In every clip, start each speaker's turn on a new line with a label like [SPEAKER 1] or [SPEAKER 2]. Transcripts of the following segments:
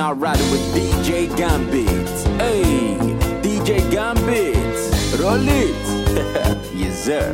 [SPEAKER 1] Now riding with DJ Gambit. Hey, DJ Gambit, roll it. Yes, sir.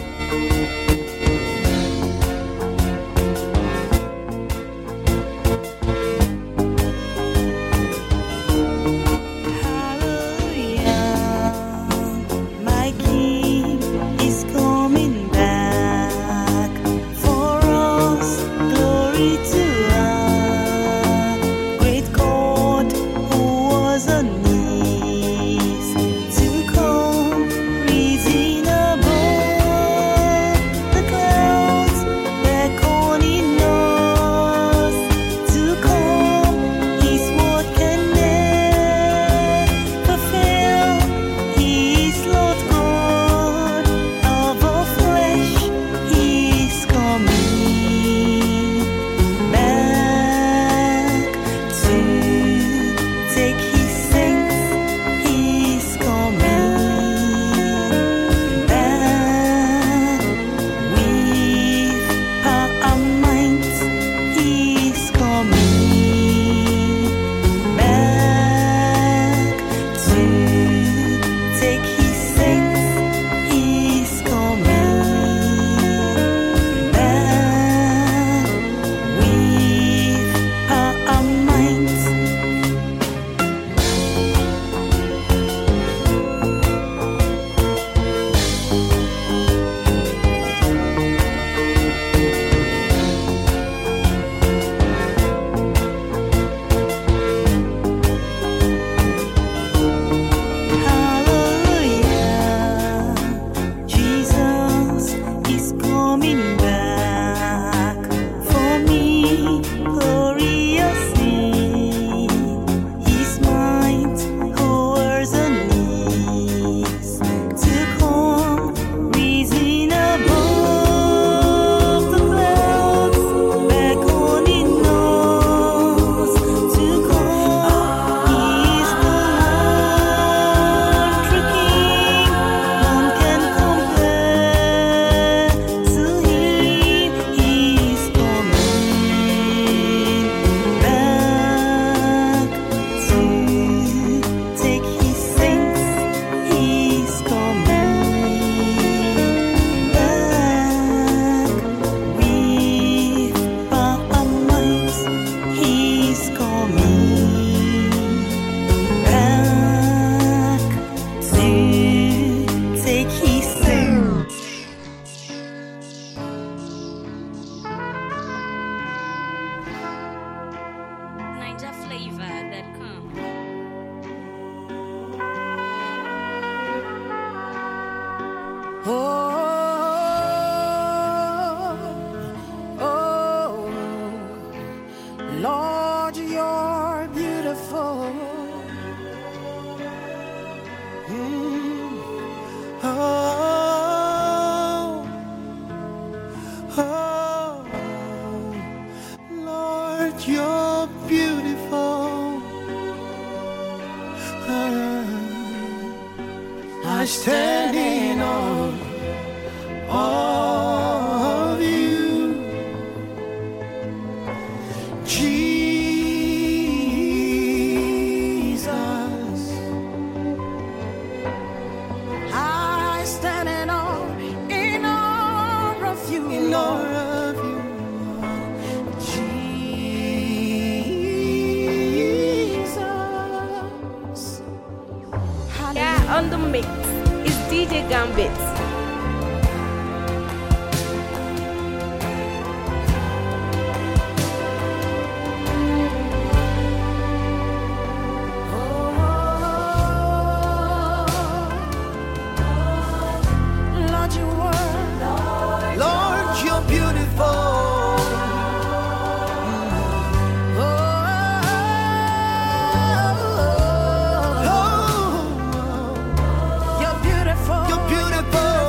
[SPEAKER 2] Standing on all of you, Jesus. I stand in awe of you, in awe of you, Jesus.
[SPEAKER 3] Yeah, on the mix. DJ Gambit.
[SPEAKER 2] Lord, you are, Lord, you're beautiful. You're beautiful.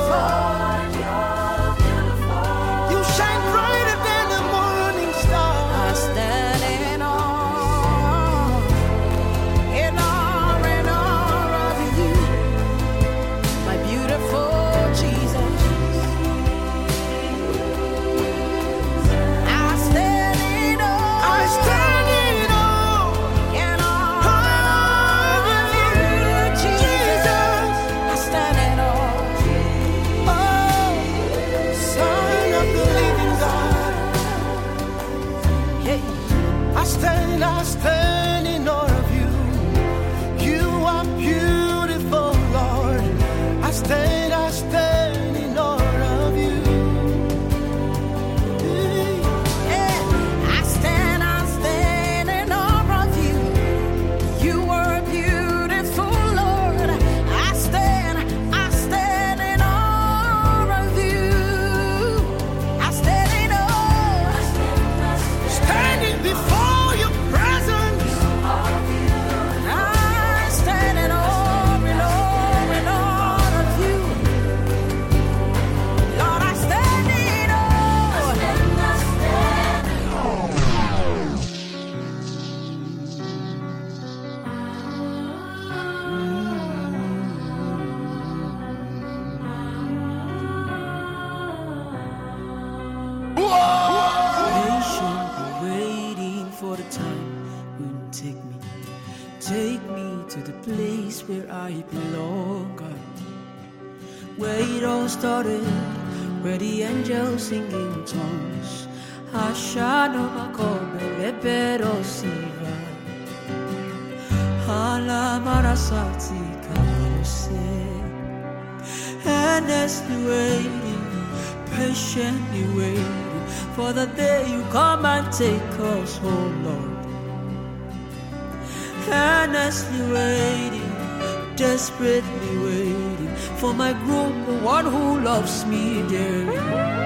[SPEAKER 4] Take me to the place where I belong, God. Where it all started, where the angels sing in tongues. Ashana makobe lepero siva. Hala marasati kamarose. Endlessly waiting, patiently waiting for the day you come and take us home, Lord. Endlessly waiting, desperately waiting for my groom, the one who loves me dearly.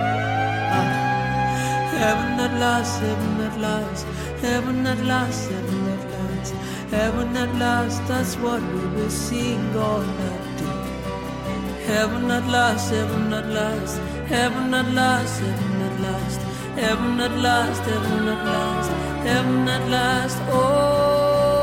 [SPEAKER 4] Heaven at last, heaven at last, heaven at last, heaven at last, heaven at last, that's what we will sing all that day. Heaven at last, heaven at last, heaven at last, heaven at last, heaven at last, heaven at last, heaven at last, oh.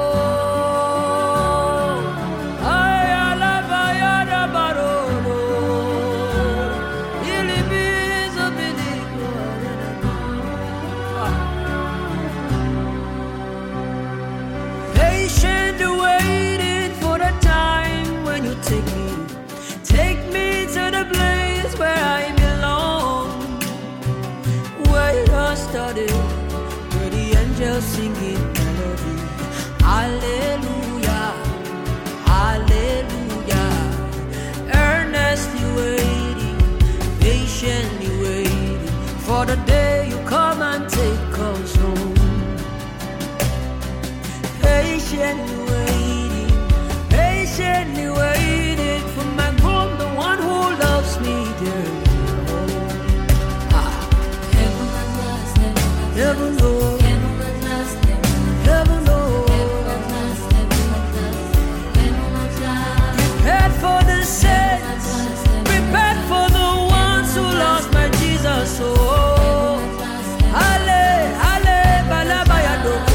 [SPEAKER 4] Take me to the place where I belong. Where it all started, where the angels singing melody. Hallelujah, hallelujah. Earnestly waiting, patiently waiting for the day you come and take us home. Patiently waiting, patiently waiting for my groom, the one who loves me dearly. Heaven at last, heaven Lord. Heaven at last, heaven Lord. Heaven at last, heaven at last, heaven at last. Prepared for the saints, prepared for the ones who lost my Jesus. Oh, ale, ale, balabaya doko.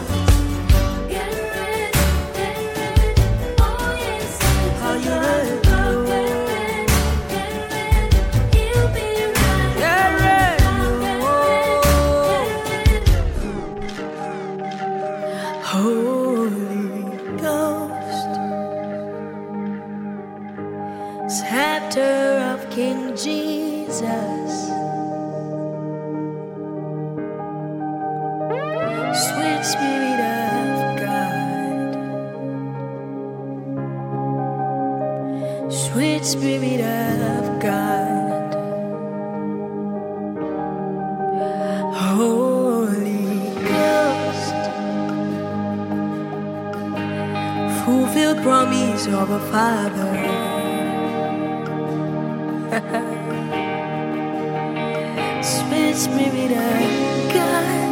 [SPEAKER 4] Scepter of King Jesus, sweet Spirit of God, sweet Spirit of God, Holy Ghost, fulfilled promise of a Father. Sweet Spirit of God,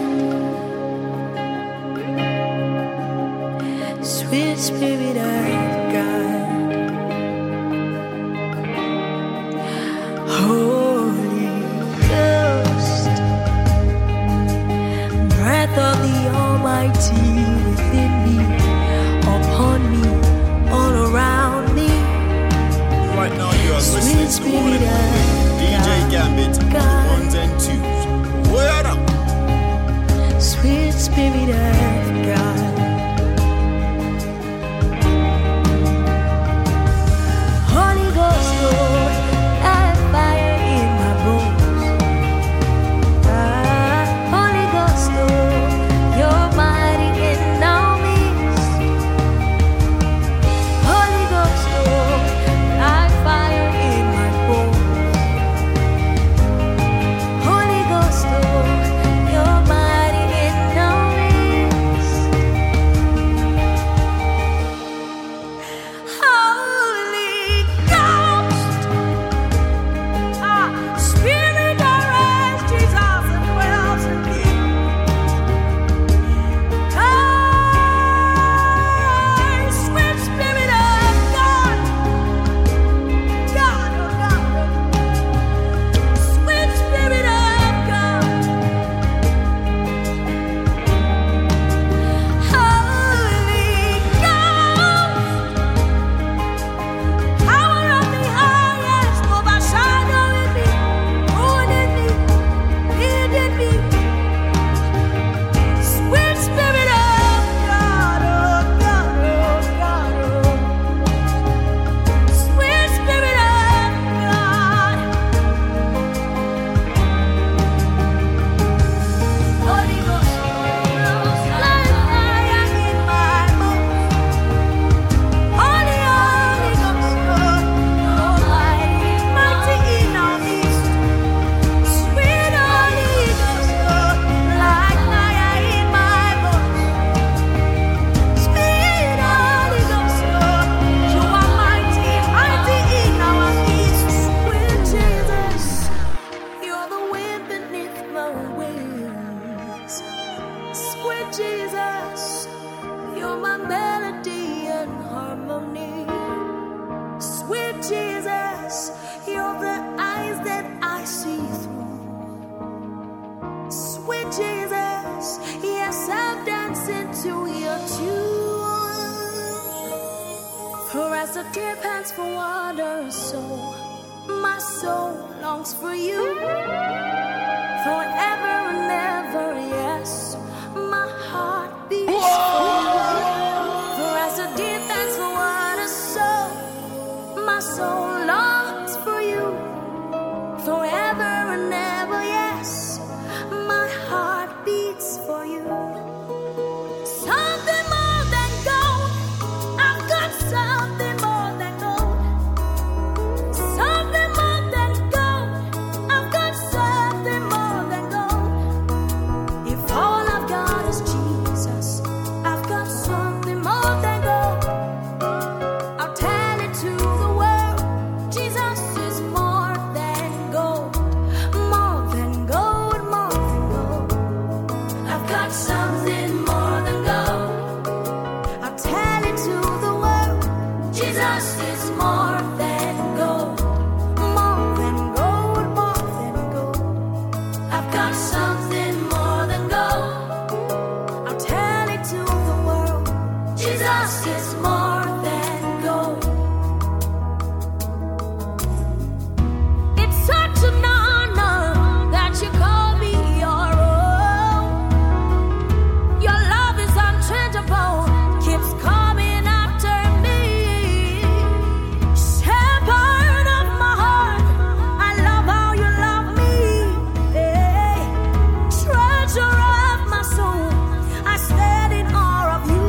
[SPEAKER 4] sweet Spirit of God, Holy Ghost, breath of the Almighty within me, upon me, all around me.
[SPEAKER 5] Right now you are listening to one and only DJ Gambit, ones and twos. Word up!
[SPEAKER 4] Sweet Spirit of God, Holy Ghost, Lord, light fire in my bones. Holy Ghost, Lord, you're mighty in our midst. Holy Ghost, Lord, light fire in my bones. Holy Ghost, Lord, you're mighty in our midst.
[SPEAKER 2] Sweet Jesus, you're the eyes that I see through. Sweet Jesus, yes, I've danced into your tune. For as the deer pants for water, so my soul longs for you. Forever and ever, yes, my heart beats for you. For as the deer pants for water, so my soul longs for you. Forever and ever, yes, my heart beats for you. Something more than gold, I've got something more than gold. Something more than gold, I've got something more than gold. If all I've got is Jesus, I've got something more than gold. I'll tell it to the world, Jesus is more than gold. More than gold, more than gold. I've got something more than gold. I'll tell it to the world, Jesus is more than gold. More than gold, more than gold. I've got something more than gold. I'll tell it to the world, Jesus is more than gold. It's such an honor that you call me your own. Your love is unchangeable, keeps coming after me. Shepherd of my heart, I love how you love me. Hey. Treasure of my soul, I stand in awe of you.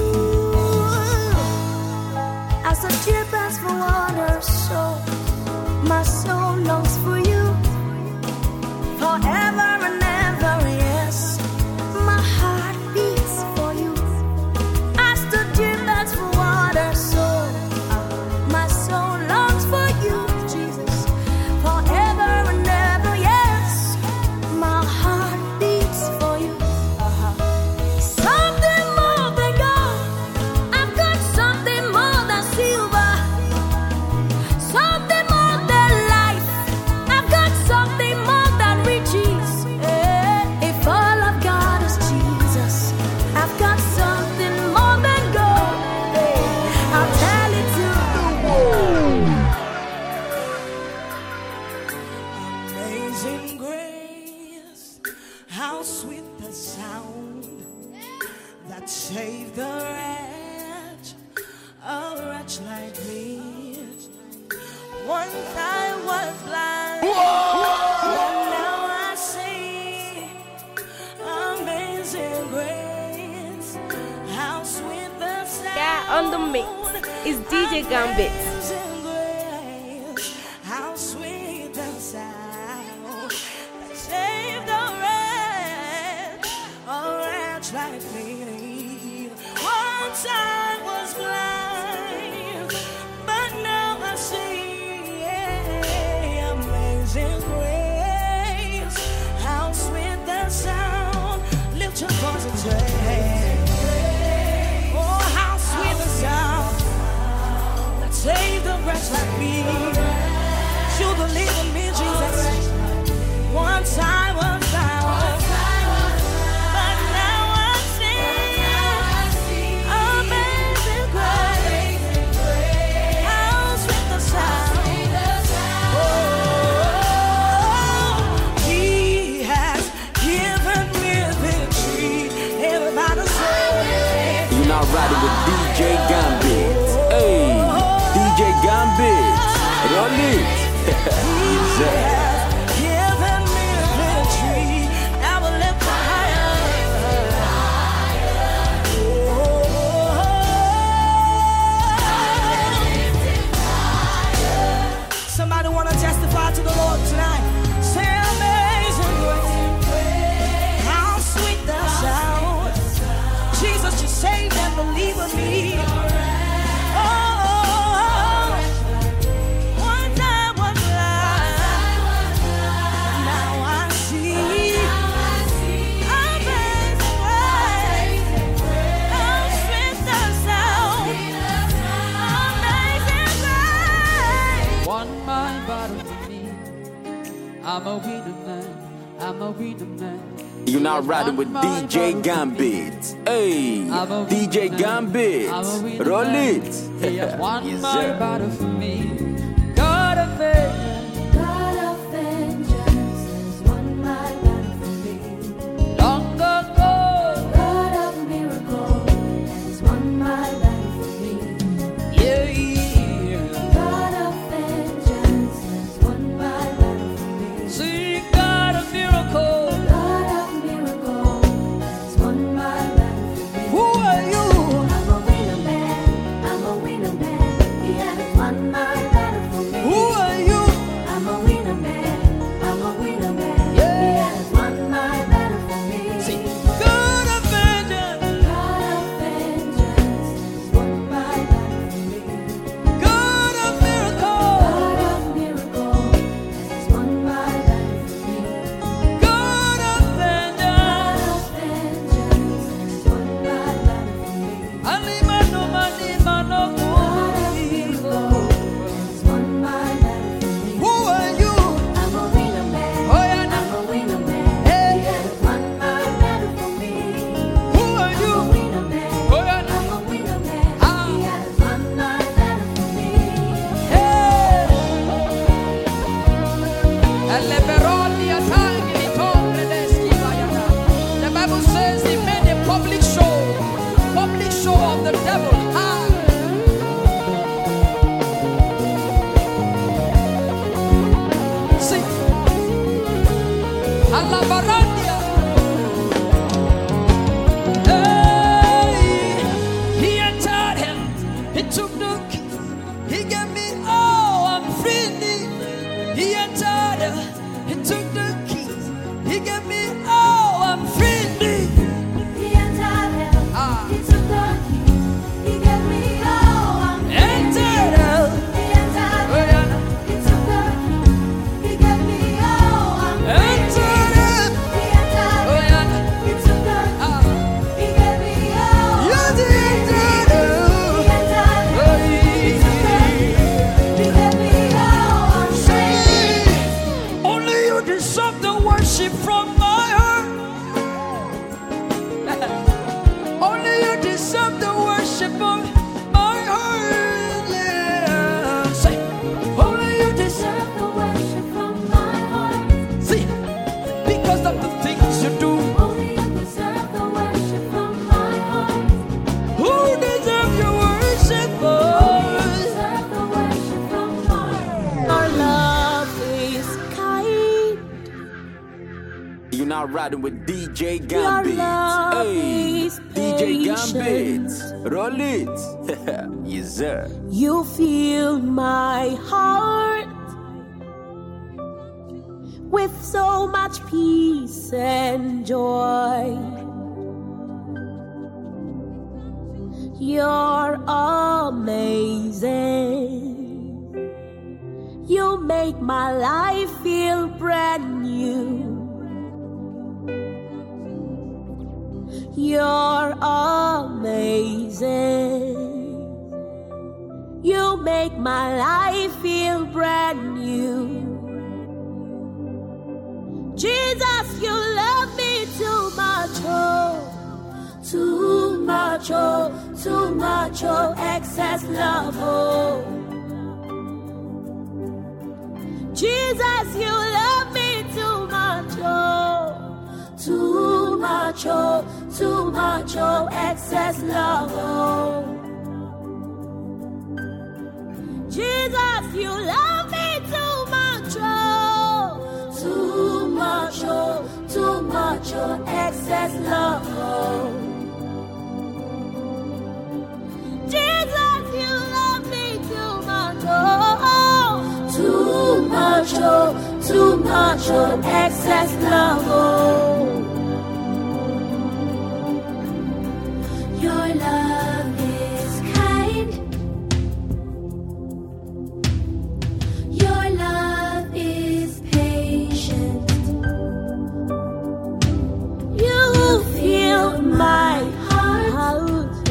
[SPEAKER 2] As the deer pants for water, so my soul longs for you. Forever and ever, yes, my heart beats for you. As the deer pants for water, so my soul longs for you, Jesus. Forever and ever, yes, my heart beats for you. Something more than gold, I've got something more than silver. Something more than life, I've got something more than riches. If all I've got is Jesus, I've got something more than gold. I'll tell it to the world. Amazing grace, how sweet the sound that saved a wretch like me. Once I was blind, but now I see. Amazing grace, how sweet the sound.
[SPEAKER 3] Yeah, on the mix is DJ Gambit.
[SPEAKER 2] Amazing grace, how sweet the sound that saved a wretch like me. Once I was blind, but now I see. Amazing grace, how sweet the sound. Lift your voice and say, oh, how sweet the sound that saved a wretch like me. You believe in me, Jesus. Once I was bound, but now I see. Amazing grace, how sweet the sound. Oh, He has given me victory. Everybody say,
[SPEAKER 1] You're now riding with DJ Gambit. Hey, DJ Gambit. Roll it.
[SPEAKER 2] given me victory. I will lift the higher. Somebody want to testify to the Lord tonight. Say amazing grace, how sweet the sound. Jesus, you saved and believe in me. One time was blind, now I see. Amazing grace, how sweet the sound. Amazing grace.
[SPEAKER 4] I'm a winner man. I'm a winner man.
[SPEAKER 1] You're not riding with DJ Gambit. Hey, DJ Gambit. Roll it.
[SPEAKER 4] He has won
[SPEAKER 1] Yes,
[SPEAKER 4] my
[SPEAKER 1] sir.
[SPEAKER 4] battle for me. God of vengeance,
[SPEAKER 2] God of vengeance has won my battle for me.
[SPEAKER 4] long ago.
[SPEAKER 2] God of miracle has won my battle for me.
[SPEAKER 4] Yeah, yeah.
[SPEAKER 2] God of vengeance has won my battle for me.
[SPEAKER 4] See, God of miracle.
[SPEAKER 2] God of miracle has won my battle for me.
[SPEAKER 4] Who are you?
[SPEAKER 2] I'm a winner man. I'm a winner man. He has won my battle for me.
[SPEAKER 4] Who are you?
[SPEAKER 2] I'm a winner man. I'm a winner man.
[SPEAKER 4] Yeah.
[SPEAKER 2] He has won my battle for me.
[SPEAKER 4] See, God of vengeance,
[SPEAKER 2] God of vengeance has won my battle for me.
[SPEAKER 4] God of miracle,
[SPEAKER 2] God of miracle has won my battle for me.
[SPEAKER 4] God of
[SPEAKER 2] God
[SPEAKER 4] vengeance.
[SPEAKER 2] of vengeance has won my battle for me.
[SPEAKER 4] Alimano, manimano,
[SPEAKER 2] God of miracle has won my battle for me.
[SPEAKER 4] who are you?
[SPEAKER 2] I'm a winner man.
[SPEAKER 4] Oh, yeah,
[SPEAKER 2] I'm a winner man.
[SPEAKER 4] Hey.
[SPEAKER 2] He has won my battle for me.
[SPEAKER 4] Who are
[SPEAKER 2] I'm a
[SPEAKER 4] you?
[SPEAKER 2] winner man.
[SPEAKER 4] Oh, yeah,
[SPEAKER 2] I'm a winner man.
[SPEAKER 4] Ah.
[SPEAKER 2] He has won my battle for me.
[SPEAKER 4] Hey. Elle veroni a tagli di torre le schivaiana. The Bible says he made a public show of the devil. Ah. See, alla barandia. Hey, he entered him. He took the keys. He gave me all. I'm free. He entered him. He took the keys. He gave me all. I'm free.
[SPEAKER 2] He entered hell.
[SPEAKER 4] Ah.
[SPEAKER 2] He took the keys. He gave me all. I'm free.
[SPEAKER 4] Entered hell.
[SPEAKER 2] He entered
[SPEAKER 4] Oh,
[SPEAKER 2] hell.
[SPEAKER 4] yeah.
[SPEAKER 2] He took the keys. He gave me all. I'm free.
[SPEAKER 4] Entered hell.
[SPEAKER 2] He entered
[SPEAKER 4] Oh,
[SPEAKER 2] hell.
[SPEAKER 4] yeah.
[SPEAKER 2] He took the keys.
[SPEAKER 4] Ah.
[SPEAKER 2] He gave me all.
[SPEAKER 4] You
[SPEAKER 2] I'm
[SPEAKER 4] did
[SPEAKER 2] free.
[SPEAKER 4] it.
[SPEAKER 2] He entered hell. He took the keys. He gave me all. I'm free.
[SPEAKER 4] Only you deserve the worship from my heart. Only you deserve the worship of my heart. Yeah. Say, only you deserve.
[SPEAKER 2] Deserve the worship from my heart.
[SPEAKER 4] See, because of the things you do.
[SPEAKER 2] Only you deserve the worship from my heart.
[SPEAKER 4] Who deserve your worship?
[SPEAKER 2] Deserve the worship from my heart. Our love is kind.
[SPEAKER 1] You're not riding with DJ
[SPEAKER 2] Your
[SPEAKER 1] Gambit.
[SPEAKER 2] love
[SPEAKER 1] Hey,
[SPEAKER 2] is
[SPEAKER 1] DJ Gambit.
[SPEAKER 2] patient.
[SPEAKER 1] Roll it. Yes, sir.
[SPEAKER 2] You fill my heart with so much peace and joy. You're amazing. You make my life feel brand new. You're amazing. You make my life feel brand new. Jesus, you love me too much, oh, too much, oh, too much, oh, excess love, oh. Jesus, you love me too much, oh, too much, oh, too much, oh, excess love, oh. Jesus, you love me too much, oh, too much, oh, too much, oh, excess love, oh. Jesus, you love me too much, oh, too much, oh, too much, oh, excess love, oh. Your love is kind. Your love is patient. You fill my heart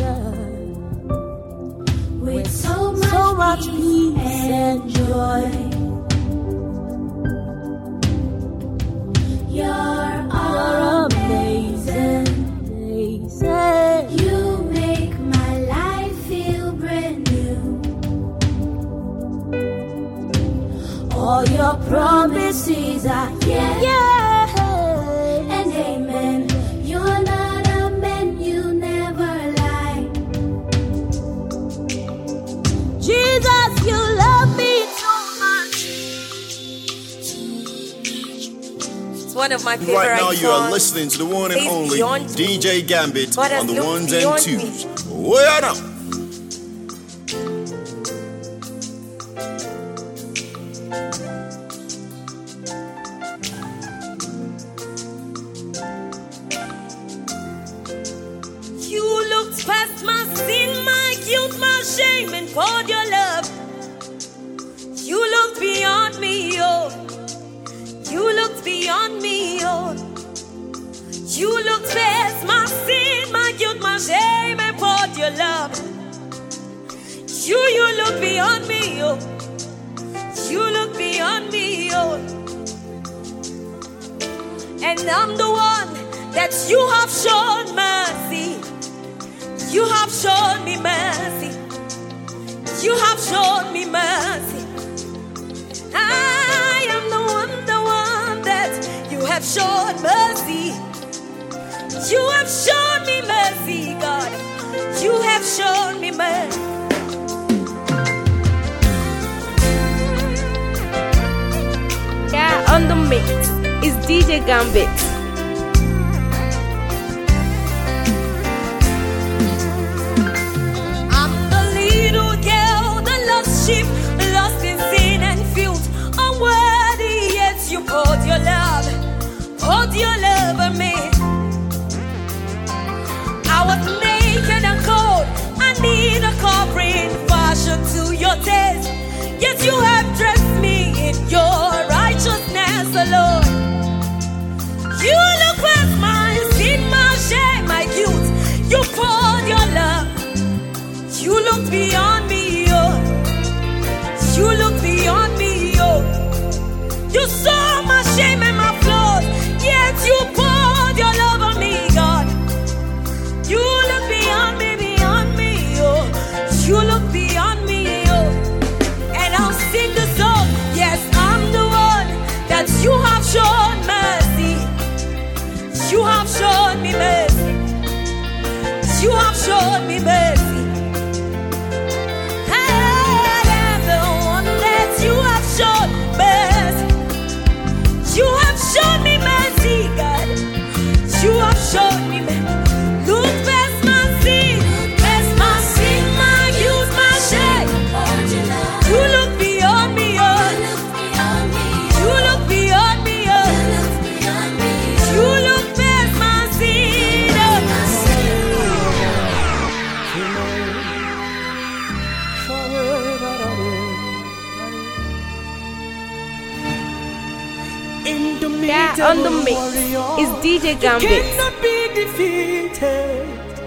[SPEAKER 2] with so much peace and joy. All your promises are yeah, and amen. You're not a man, you never lie. Jesus, you love me too much.
[SPEAKER 3] It's one of my favorite songs.
[SPEAKER 5] Right now you are listening to the one and only DJ Gambit on the ones and twos. Where now?
[SPEAKER 2] You looked past my sin, my guilt, my shame, and poured your love. You looked beyond me, oh. You looked beyond me, oh. You looked past my sin, my guilt, my shame, and poured your love. You look beyond me, oh. You look beyond me, oh. And I'm the one that you have shown mercy. You have shown me mercy. You have shown me mercy. I am the one that you have shown mercy. You have shown me mercy, God. You have shown me mercy.
[SPEAKER 3] Yeah, on the mix is DJ Gambit.
[SPEAKER 2] Lost in sin and filled, unworthy, yet you poured your love on me. I was naked and cold, I need a covering, fashioned to your taste, yet you have dressed me in your righteousness alone. You look past my sin, my shame, my guilt, you poured your love. You looked beyond me, oh. You look beyond me, oh. You saw my shame and my flaws, yet you poured your love on me, God. You look beyond me, oh. You look beyond me, oh. And I'll sing the song, yes, I'm the one that you have shown mercy. You have shown me mercy. You have shown me mercy. You have shown mercy. You have shown me mercy, God. You have shown me mercy. Look past my sin, my guilt, my shame. You look beyond me, oh. You look beyond me, oh. You look past my sin,
[SPEAKER 3] Yeah, on the mix is DJ Gambit.
[SPEAKER 4] You cannot be defeated.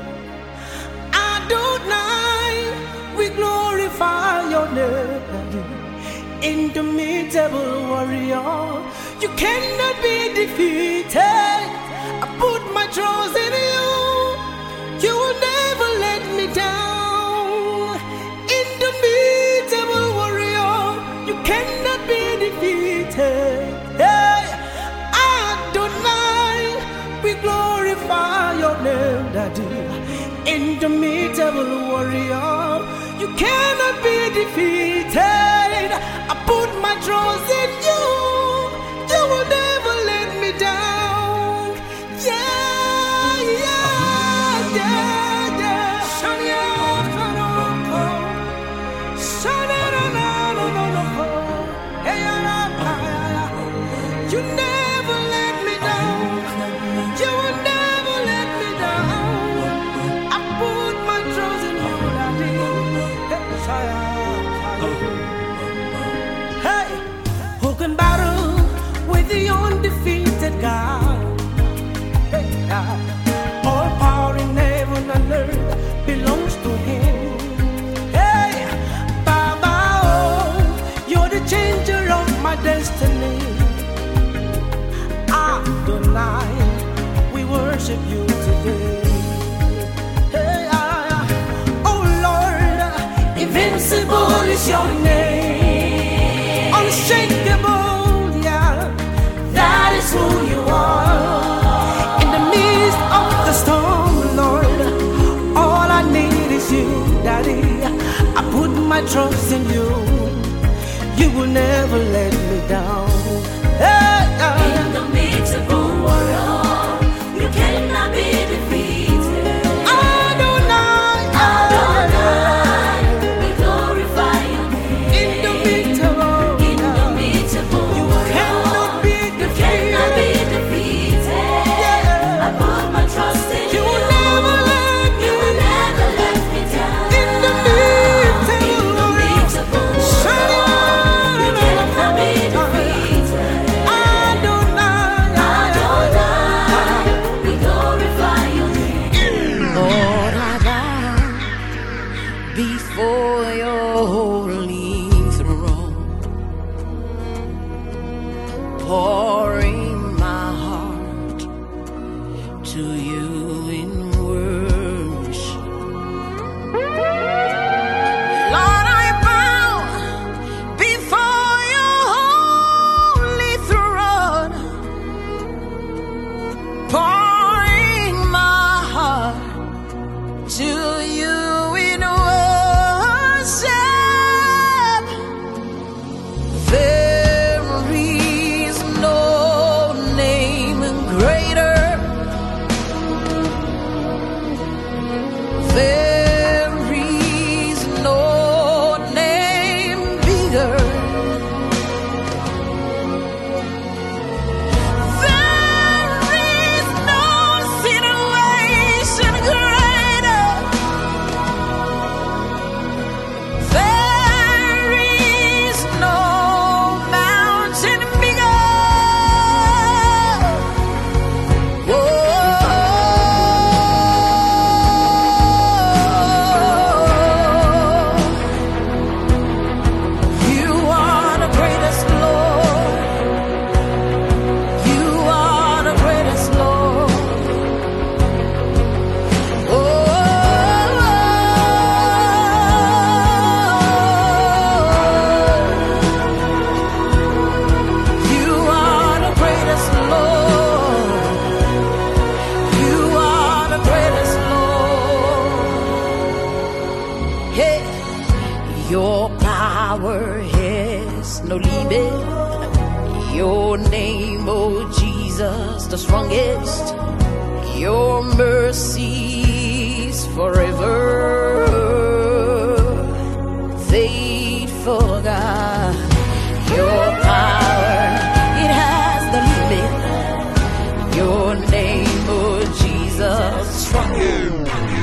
[SPEAKER 4] Adonai, we glorify your name. Indomitable warrior, you cannot be defeated. I put my trust in you. You will never let me down. Indomitable warrior, you cannot be defeated. Hey, Adonai, we glorify your name, Daddy. Indomitable warrior, you cannot be defeated. I put my trust in you. You will never let me down. Yeah, yeah, yeah, yeah. Shania, Kanoko. Shania, no, no, no, no. Hey, you never let me down. You will never let me down. I put my trust in you, Daddy. Hey, who can battle with the undefeated God? Hey, God. All power in heaven and earth belongs to Him. Hey, Baba, oh, you're the changer of my destiny. Adonai, we worship you today. Hey, oh Lord, invincible is your name, unshakable trust in you. You will never let me down. Hey,
[SPEAKER 2] Indomitable warrior, you cannot be defeated.
[SPEAKER 4] Adonai,
[SPEAKER 2] Adonai, we glorify your name.
[SPEAKER 4] indomitable.
[SPEAKER 2] Indomitable
[SPEAKER 4] You
[SPEAKER 2] warrior,
[SPEAKER 4] cannot be
[SPEAKER 2] you cannot be
[SPEAKER 4] defeated.
[SPEAKER 2] defeated.
[SPEAKER 4] Yeah.
[SPEAKER 2] I put my trust in
[SPEAKER 4] You
[SPEAKER 2] you.
[SPEAKER 4] will never let me
[SPEAKER 2] You will never let me down.
[SPEAKER 4] Indomitable warrior.
[SPEAKER 2] Indomitable warrior, you cannot be defeated.
[SPEAKER 4] Adonai,
[SPEAKER 2] Adonai, we glorify your name.
[SPEAKER 4] Lord, I bow before your holy throne, pouring my heart to you in worship. Lord, I bow before your holy throne, pouring my heart to you in worship. There is no name greater. There is no name bigger. There is no situation greater. There is no mountain bigger. You are the greatest Lord. You are the greatest Lord. You are the greatest Lord. You are the greatest Lord. Hey, your power has no limit. Your name, oh Jesus, the strongest. Your mercies forever. Faithful God, your power, it has the limit. Your name, oh Jesus, strongest.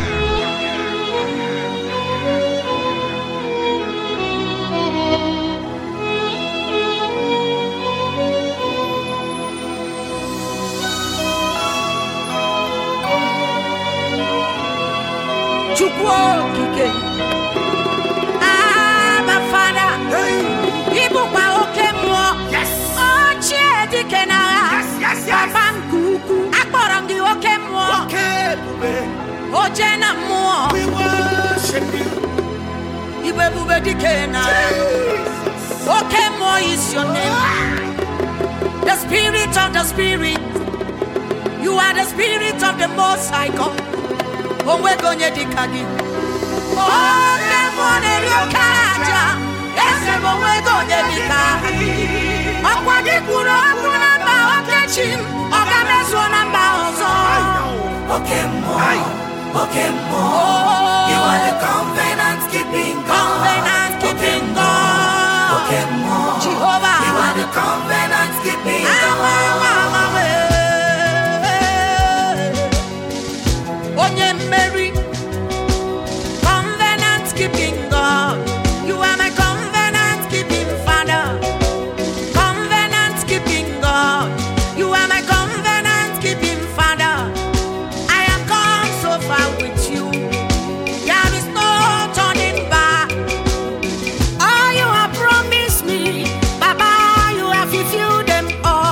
[SPEAKER 4] Chukwokike, Abba Father, Ibukwa Okemwo, Ochie Dikenara, Papa Nkuku, Akporangi Okemwo, Ojena Mo,
[SPEAKER 5] We worship you.
[SPEAKER 4] Ibebube Dikenara, Okemwo is your name. The spirit of the spirit, you are the spirit of the Most High God. Onwegonye dikagi. Okemwo neriokaja, ese onwegonye dikagi. Okwadikuro akunamba okechim, okamezo namba ozo.
[SPEAKER 2] Okemwo, Okemwo, you are the covenant keeping God.
[SPEAKER 4] Covenant keeping God.
[SPEAKER 2] Okemwo,
[SPEAKER 4] Jehovah,
[SPEAKER 2] you are the covenant keeping God.
[SPEAKER 4] Onye Mary, covenant keeping God. You are my covenant keeping Father. Covenant keeping God. You are my covenant keeping Father. I have come so far with you. There is no turning back. All you have promised me, Baba, you have fulfilled them all.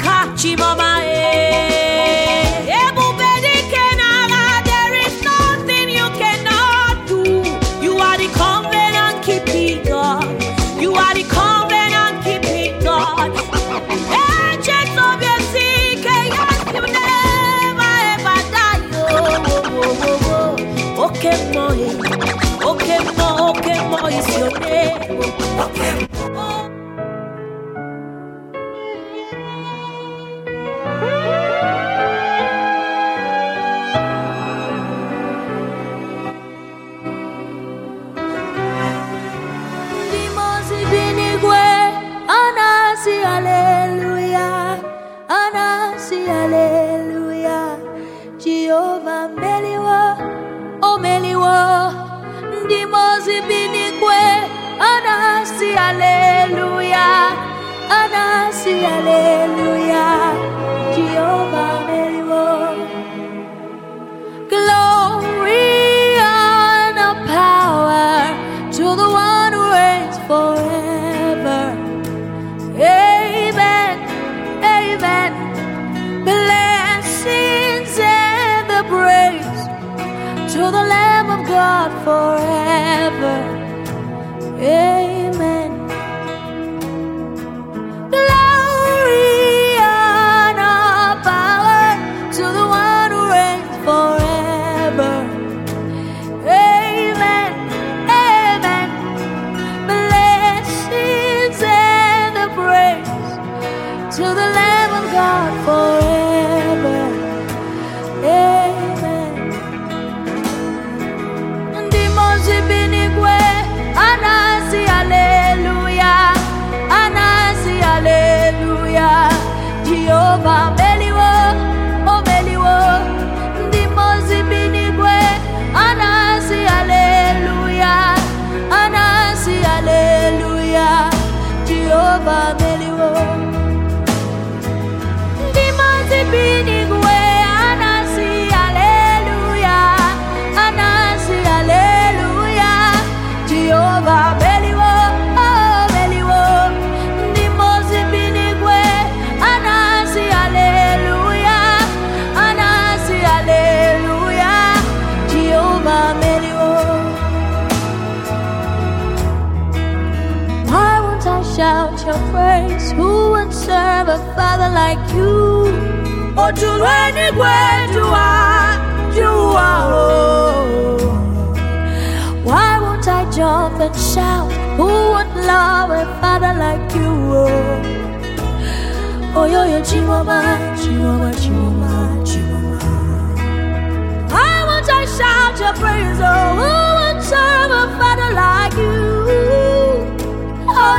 [SPEAKER 4] There is nothing you cannot do. You are the covenant keeping God. You are the covenant keeping God. Agents of your sick, yes, you never ever die. Okay, more is your name. Okay.
[SPEAKER 2] Hallelujah, Jehovah Meliwo, O Meliwo, Ndimozi Binikwe, Anasi Hallelujah, Anasi Hallelujah, Jehovah Meliwo. Glory and power to the one who reigns forever. Amen, amen. Blessings and the praise to the Lamb of God forever. Amen. Glory and power to the one who reigns forever. Amen. Amen. Blessings and the praise to the Lamb of God forever. Amen. Ndimozi Binikwe, Anasi Hallelujah, Anasi Hallelujah, Jehovah Meliwo, O Meliwo, Ndimozi Binikwe, Anasi Hallelujah, Anasi Hallelujah, Jehovah Meliwo. Binigwe, Anasi Hallelujah, Anasi Hallelujah, Jehovah Meliwo, oh Meliwo, Ndimozi Binigwe, Anasi Hallelujah, Anasi Hallelujah, Jehovah Meliwo. Why won't I shout your praise? Who would serve a Father like you? Oh, to anywhere you are. Why won't I jump and shout? Who would love a Father like you? Oh, yo, Chihuahua, Chihuahua, Chihuahua, Chihuahua. Why won't I shout your praise? Oh, who would serve a Father like you? Oh,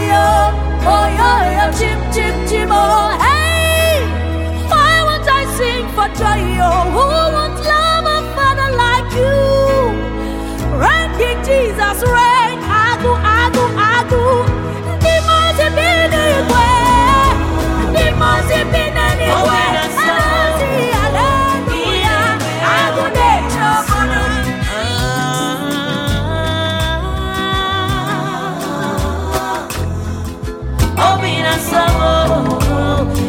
[SPEAKER 2] yo, chim, chim, chim, oh, hey. Sing for joy, oh, who won't love a Father like you? Reign, King Jesus, reign, Agu, Agu, Agu. Ndimozi Binigwe, Ndimozi Binigwe, Anasi Hallelujah, Agu Decho Bono. Obina Sabo,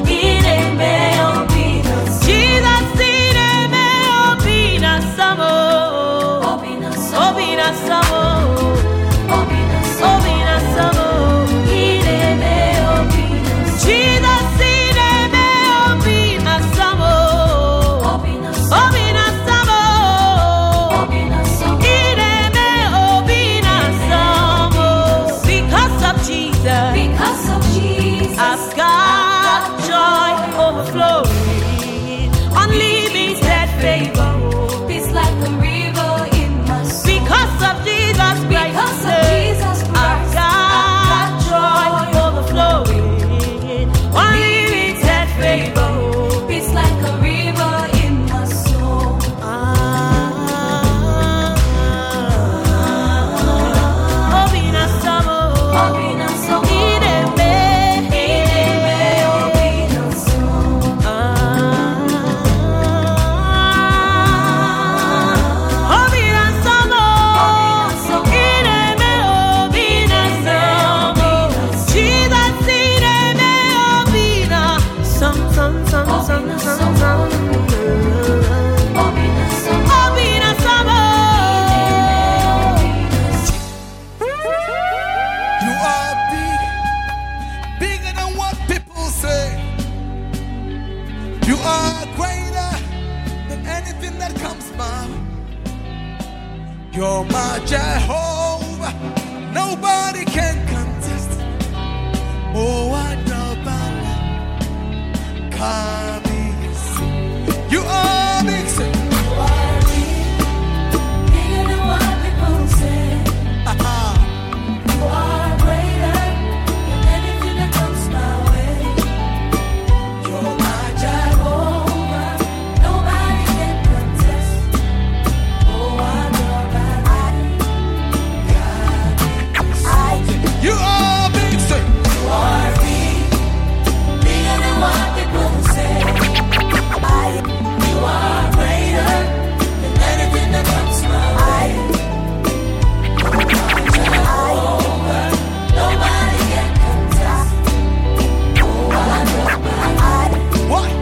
[SPEAKER 6] Shammah. You're my Jehovah. Nobody can contest. Oh, I know you are big, say.
[SPEAKER 2] You are bigger than what people say. You are greater than anything that comes my way. You're my Jehovah. Nobody can contest. Oh, I know about it.
[SPEAKER 6] You are big, say.
[SPEAKER 2] You are bigger than what people say. You are greater than anything that comes my way. Nobody can contest. Oh, I know about it.
[SPEAKER 6] What?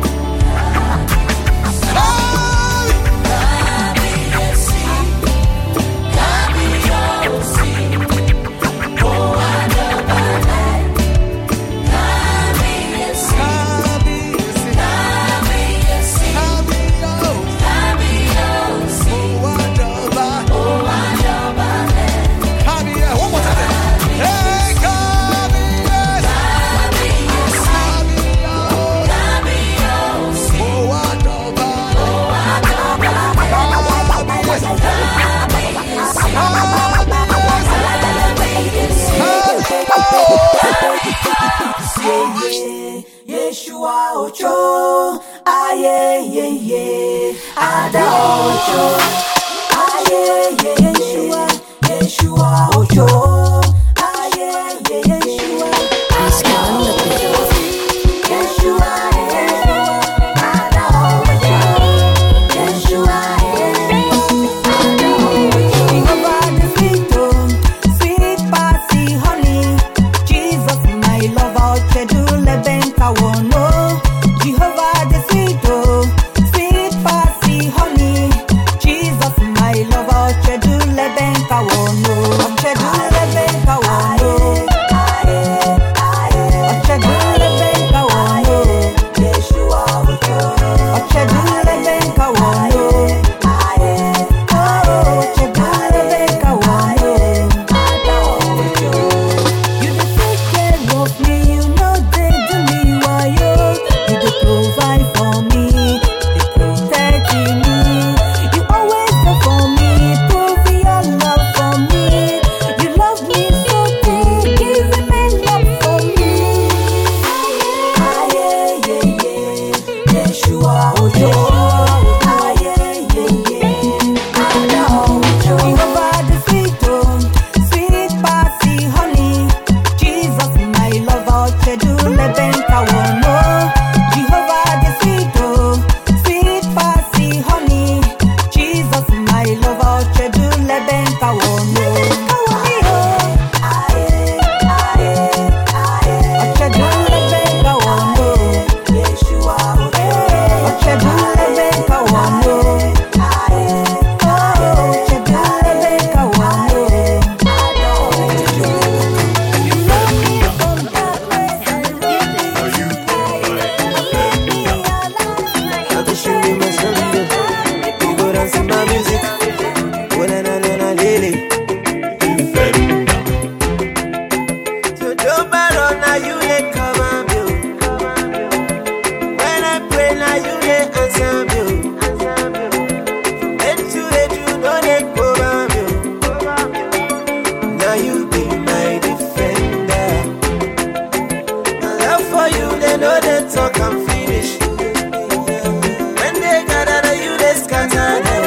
[SPEAKER 2] Yeshua Ocho, aye, ye, ye, Ada Ocho, aye, ye, Yeshua, Yeshua Ocho, aye, ye, Yeshua, Ada Ocho, Yeshua, Ada Ocho, Yeshua, Ada Ocho. Jehovah the sweet passy honey, Jesus my lover, Chedule Benka wono. Jehovah the sweet passy honey, Jesus my lover, Chedule Benka wono, Chedule Benka wono, Chedule Benka wono, Yeshua Chedule Benka wono, Chedule Benka wono. You dey take care of me, you know they do me wayo. You dey provide for me, you dey protect me. You always there for me, prove your love for me. You love me so deep, giving me love for me. Aye, yeah, yeah, Yeshua Ojo. Aye, yeah, yeah, Ada Ojo. Jehovah the sweet passy honey, Jesus my lover, Chedule Benka wono. Jehovah the sweet passy honey, Jesus my lover, Chedule Benka wono. Chedule Benka wono, Yeshua Chedule Benka wono, Chedule Benka wono. You love me from darkness and
[SPEAKER 7] I can show you my Sunday. You go dance to my music. Oh na na na na lily. So don't bother now you let cover me. When I pray now you let answer me. And to let you know they cover me. Now you be my defender. My love for you they know they talk and finish. When they gather you they scatter them.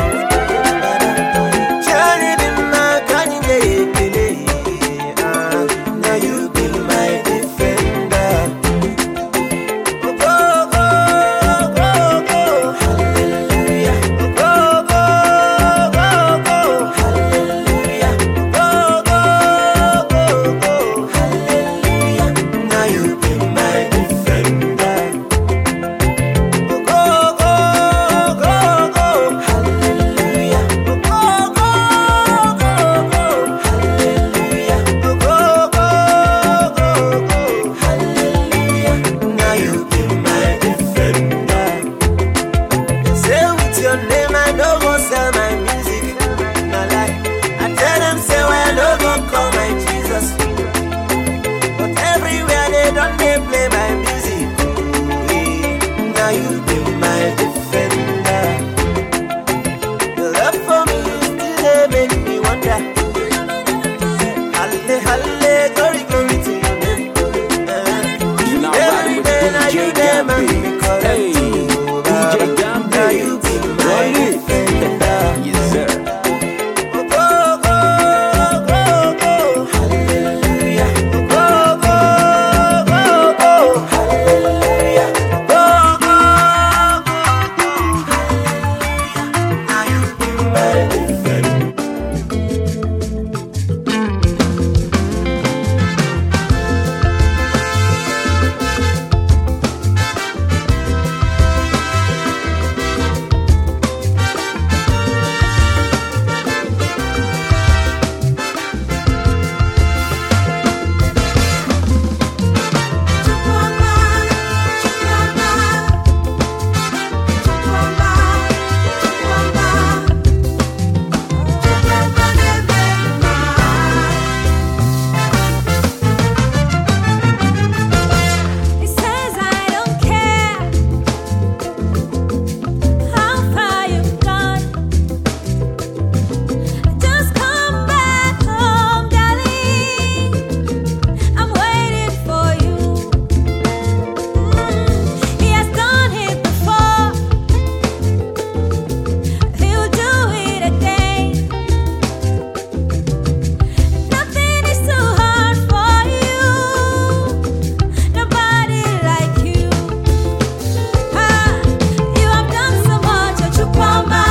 [SPEAKER 7] Carry them now can you delay? Now you be my defender. Oh go go go go, hallelujah. Oh go go go go, hallelujah. Oh go go go go, hallelujah. Now you be my defender. now you be my defender. Your love for me still dey make me wonder. Halle, halle, glory, glory to your name.
[SPEAKER 1] You know
[SPEAKER 7] Every day now you there, man, me call
[SPEAKER 1] Hey,
[SPEAKER 7] you
[SPEAKER 1] DJ
[SPEAKER 7] Now
[SPEAKER 1] Gambit.
[SPEAKER 7] you be my defender.
[SPEAKER 1] Yes, sir.
[SPEAKER 7] Go, go, go, go, hallelujah. Go, go, go, go, hallelujah. Go, go, go, go, hallelujah. Now you be my defender.
[SPEAKER 2] It says I don't care how far you've gone. Just come back home, darling. I'm waiting for you. He has done it before. He'll do it again. Nothing is too hard for you. Nobody like you. You have done so much, Chukwuma.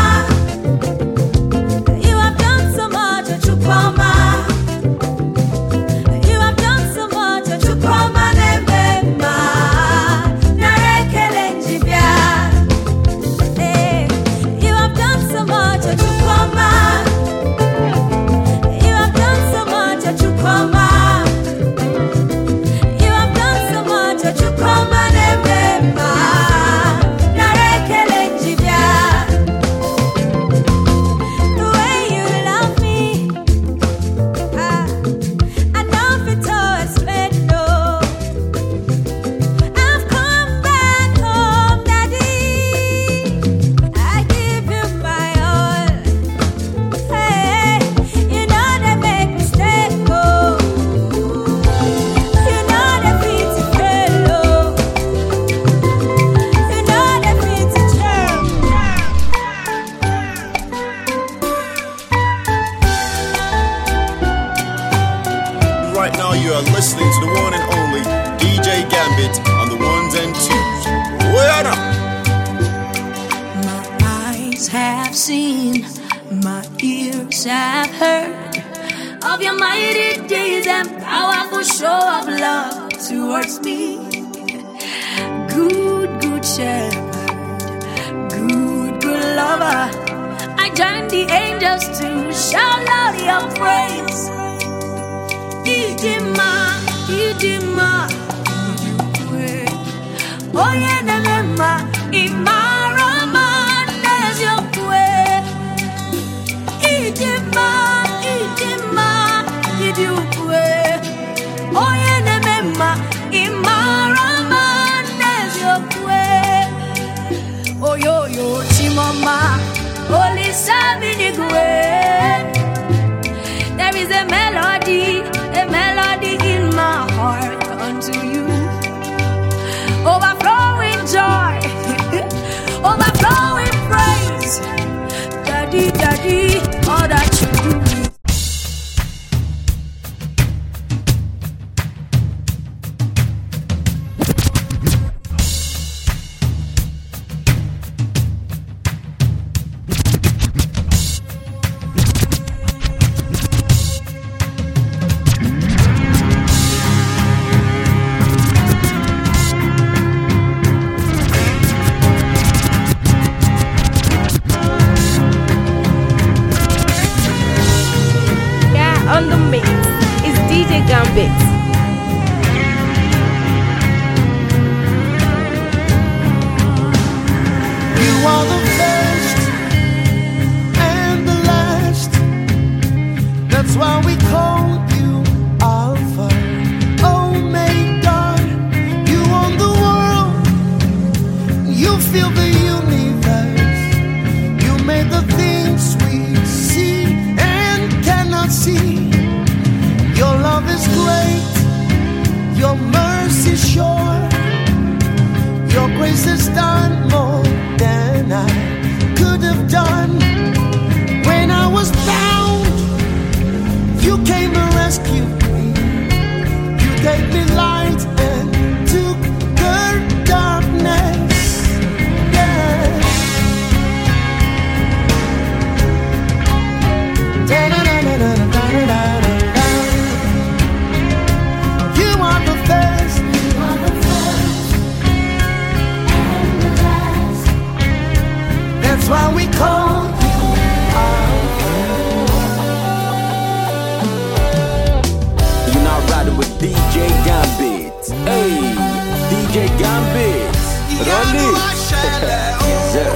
[SPEAKER 2] You have done so much, Chukwuma. You have done so much, Chukwuma Nebema. Narekele njibia. You have done so much, Chukwuma. You have done so much, Chukwuma. You have done so much, Chukwuma Nebema. Narekele njibia. The way you love me, I know it all explain, no. I've come back home, Daddy. I give you my all. Hey, you know they make mistakes, oh. You know they fit to fail, oh. You know they fit to charm.
[SPEAKER 5] Right now you are listening to the one and only DJ Gambit on the ones and twos. Where now?
[SPEAKER 4] My eyes have seen, my ears have heard of your mighty deeds and powerful show of love towards me. Good, good shepherd, good, good lover. I join the angels to shout out your praise. Idima, Idima, Oye nemema, Imarama, Neziyokwe. Idima, Idima, Idiyukwe. Oye nemema, Imarama, Neziyokwe. Oyoyo Chimoma, Olisaminigwe. There is a melody in my heart unto you. Overflowing joy, overflowing praise. Daddy, Daddy, all that you do.
[SPEAKER 3] On the mix is DJ Gambit.
[SPEAKER 7] You are the first and the last. That's why we call you Alpha, Omega. You own the world. You Jesus done more than I could have done. When I was bound, you came to rescue me. You gave me light and took the darkness. Yeah. You are the first, and the last. That's why we call you Alpha.
[SPEAKER 1] You're not riding with DJ Gambit. Hey, DJ Gambit. Roll it. Yes, sir.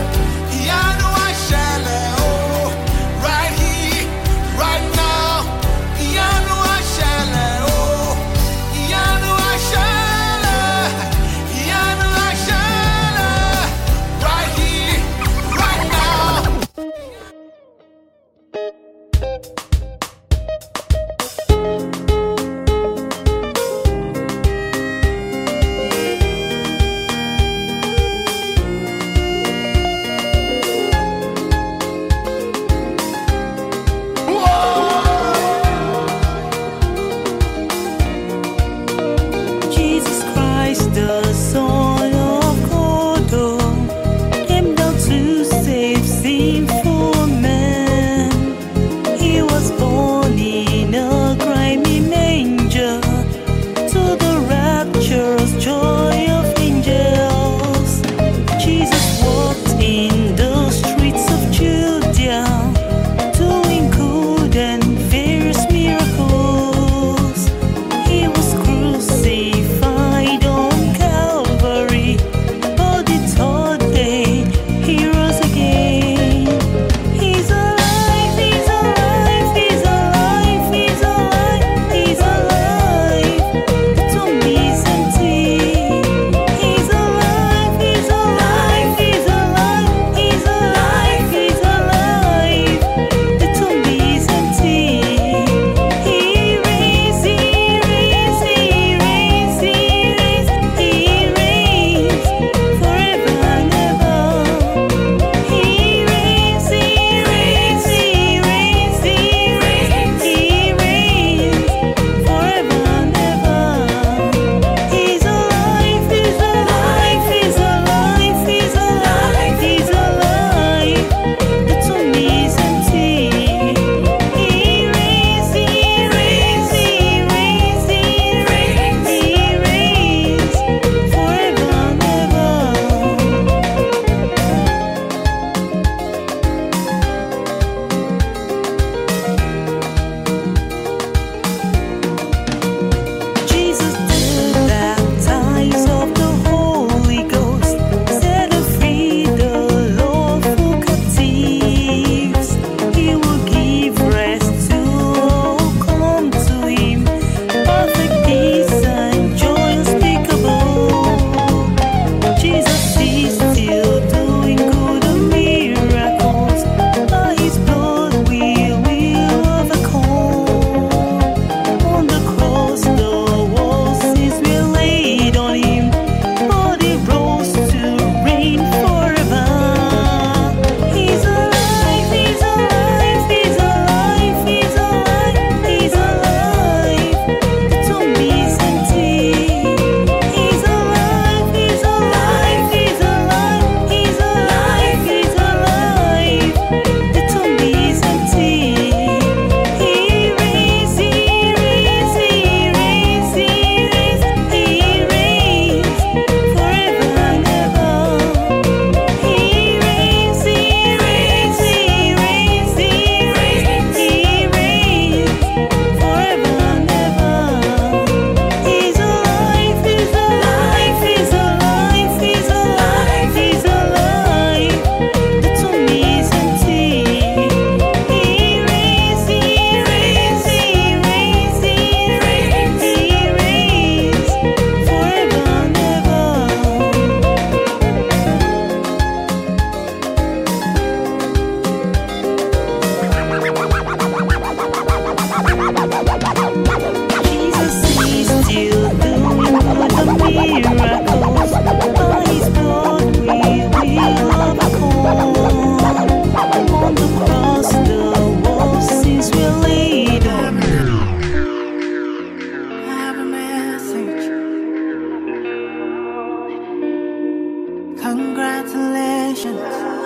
[SPEAKER 7] Congratulations.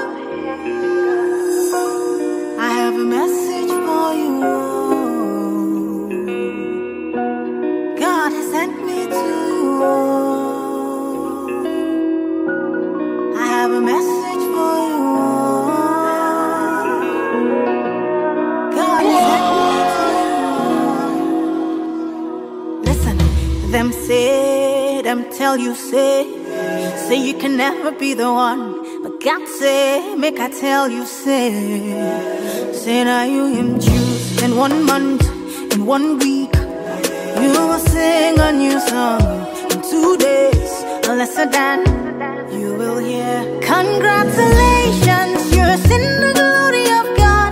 [SPEAKER 7] I have a message for you. God has sent me to you. I have a message for you. God has sent me to you. Listen, them say, them tell you say you can never be the one. But God say, make I tell you, say now you him choose. In 1 month, in 1 week, you will sing a new song. In 2 days, a lesser than you will hear. Congratulations, you're in the glory of God.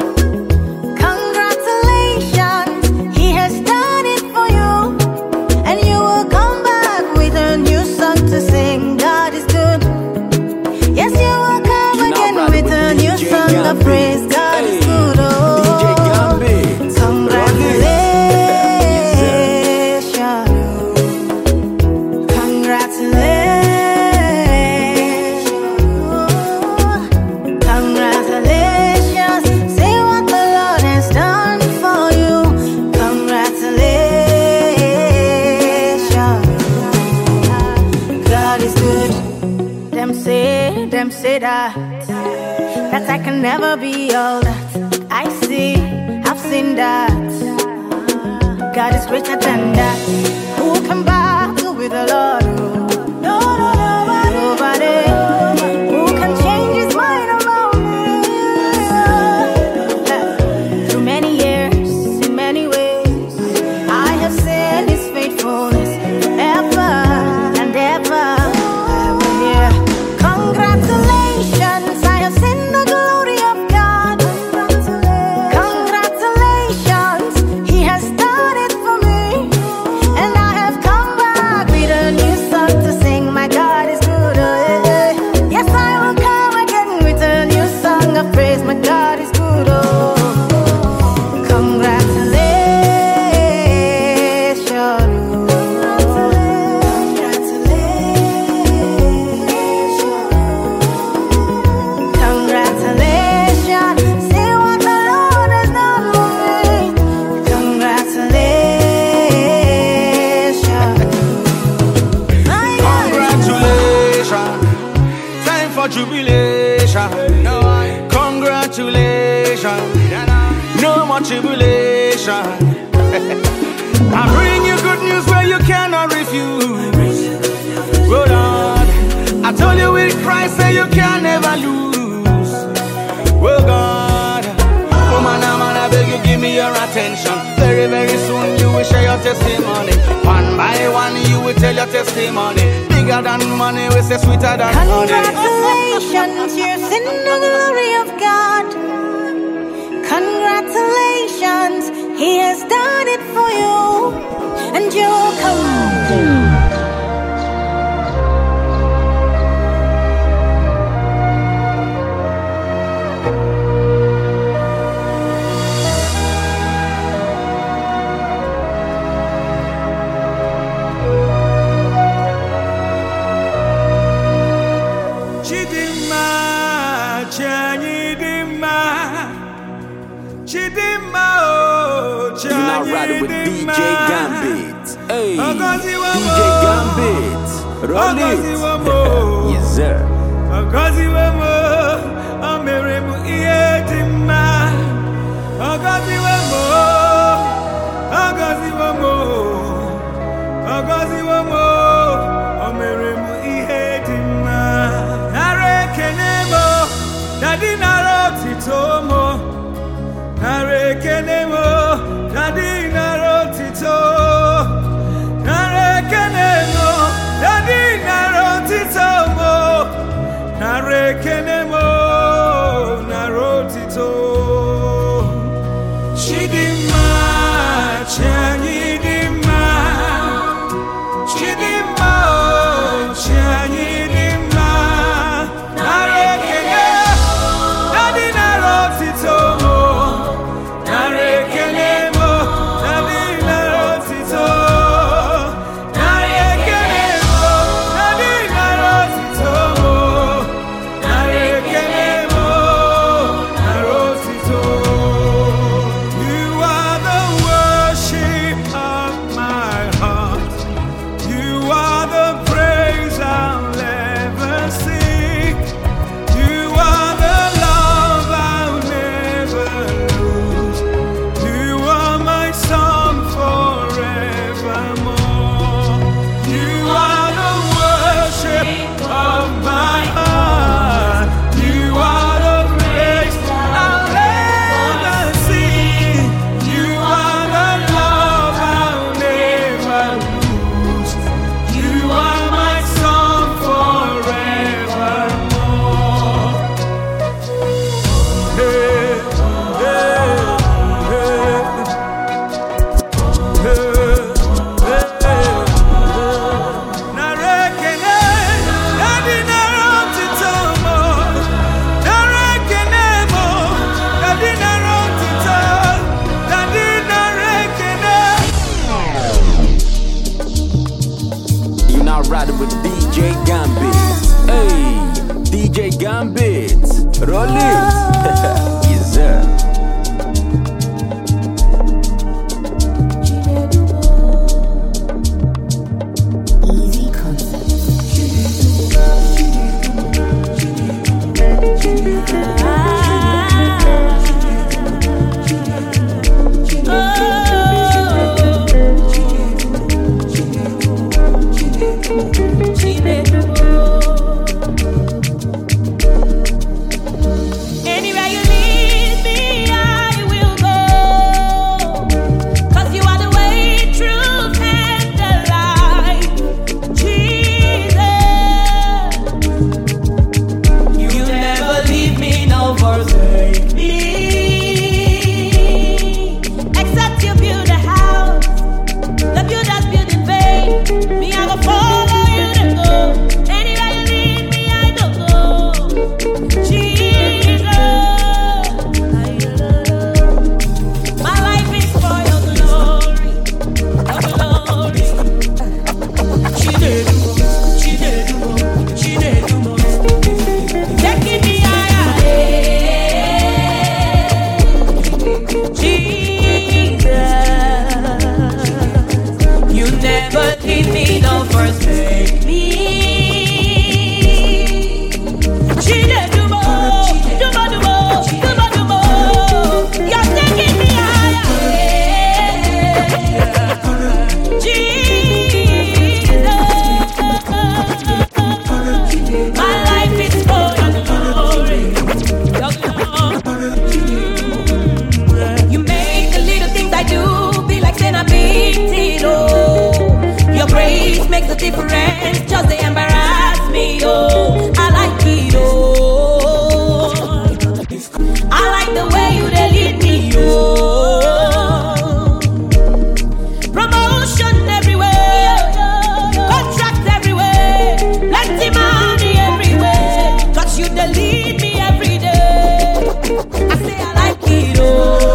[SPEAKER 7] Congratulations, He has done it for you. And you will come back with a new song to sing. God is good. Yes, you will come again with a new song of praise. God is good. Oh,
[SPEAKER 1] DJ Gambit.
[SPEAKER 7] Congratulations. Congratulations. Congratulations. See what the Lord has done for you. Congratulations. God is good. Them say that I can never be all that I see. I've seen that God is greater than that. Who can battle with the Lord? No, nobody. Who can change His mind about me? Through many years, in many ways, I have seen His faithfulness ever and ever. Congratulations, I have seen the glory of God. Congratulations, He has done it for me. And I have come back with a new song to sing. My God is good. Yes, I will come again with a new song of praise. My God is good. Oh, congratulations. Congratulations, see what the Lord has done for me. Congratulations.
[SPEAKER 6] Congratulations. Time for jubilation. Congratulations. No more tribulation. I bring you good news where you cannot refuse. Oh Lord, I told you with Christ say you can never lose. Oh God, woman, I beg you give me your attention. Very, very soon you will share your testimony. One by one you will tell your testimony. Bigger than money, we say sweeter than honey.
[SPEAKER 7] Congratulations, you're in the glory of God. Congratulations, He has done it for you. And you'll come.
[SPEAKER 6] Chidimma, Chanidimma, Chidimma, oh,
[SPEAKER 1] You're now riding with
[SPEAKER 6] Chanidimma.
[SPEAKER 1] DJ Gambit. Hey,
[SPEAKER 6] Ogaziwamo.
[SPEAKER 1] DJ Gambit. Roll it.
[SPEAKER 6] Ogaziwamo.
[SPEAKER 1] Yes, sir.
[SPEAKER 6] Ogaziwamo, Omeremu Iedimma. Ogaziwamo, Ogaziwamo, Ogaziwamo, Omeremu Iedimma. Narekenemo, Dadi narotitomo. Narekenemo, Dadi narotito. Narekenemo, Dadi narotitomo. Narekenemo.
[SPEAKER 1] Roll it. Yes, sir.
[SPEAKER 2] Easy concept.
[SPEAKER 8] Anywhere you lead me, I will go. 'Cause you are the way, truth, and the life. Jesus, you never leave me, no forsake me. Except you build a house, the builders build in vain. Me, I go follow you to go. Anywhere you lead me, I don't go. My life is for your glory, your glory. She did taking me higher, Jesus. You never leave me, no forsake me. She did do more. You're taking me higher, Jesus. My life is for your glory, your glory. You make the little things I do be like saying a big deal. Oh, your grace makes a difference, just they embarrass me. Oh, I like it. Oh, I like the way you they lead me. Oh, promotion everywhere, contracts everywhere, plenty money everywhere. 'Cause you they lead me every day. I say I like it. Oh,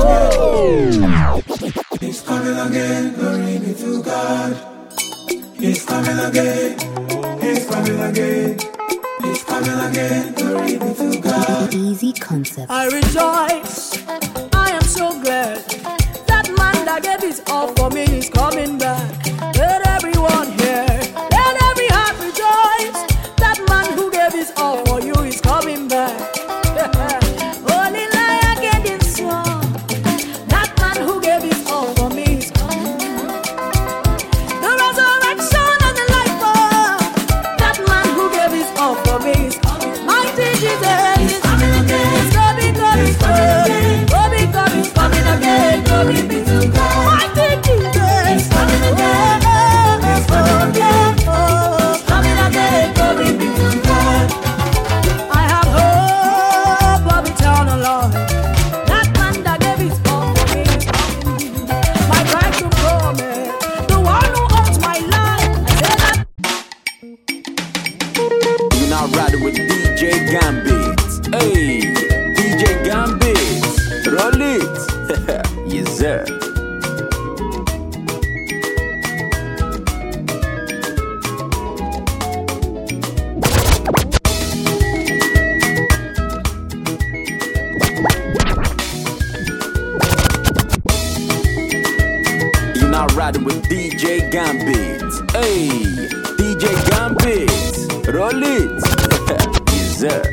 [SPEAKER 9] He's coming again, glory be to God. He's coming again, he's coming again, he's coming again, glory be to God.
[SPEAKER 2] Easy concept.
[SPEAKER 4] I rejoice, I am so glad. That man that gave his all for me is coming back. Let everyone hear, let every heart rejoice. That man who gave his all for you is coming back. Only lion get this song. That man who gave his all for me is coming back. The resurrection and the life of that man who gave his all for me is coming. Mighty Jesus is coming again. He's coming, coming, coming. Coming, coming, coming again. Glory be to God. Mighty Jesus is coming again. He's coming again. Glory be to God. I have hope of eternal life. That man that gave his all for me is coming. My bridegroom promise, the one who owns my life. I said that.
[SPEAKER 1] You now riding with DJ Gambit. Hey, DJ Gambit. Roll it. Yes, sir. You now riding with DJ Gambit. Hey, DJ Gambit. Roll it. Yes, sir.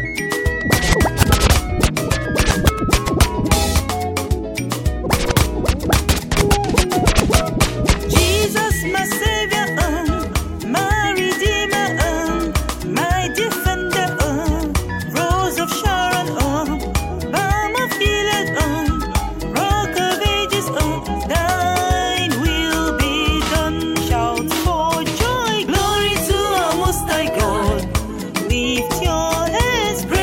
[SPEAKER 8] Jesus, my savior, my redeemer, my defender, Rose of Sharon, balm of Gilead, Rock of Ages, thine will be done. Shout for joy, glory to our Most High God. Lift your hands,